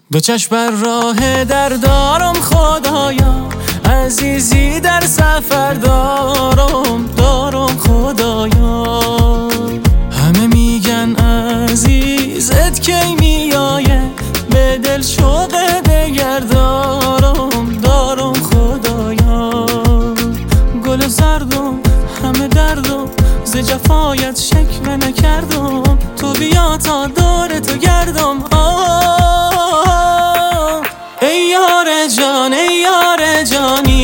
دو چشم بر راه در دارم خدایا، عزیزی در سفر دارم خدایا. همه میگن عزیزت کی میایه، به دل شوق دگر دارم خدایا. گل زردم همه دردم، ز جفایت شکوه نکردم، تو بیا تا دور تو گردم. ای یار جان ای یار جانی،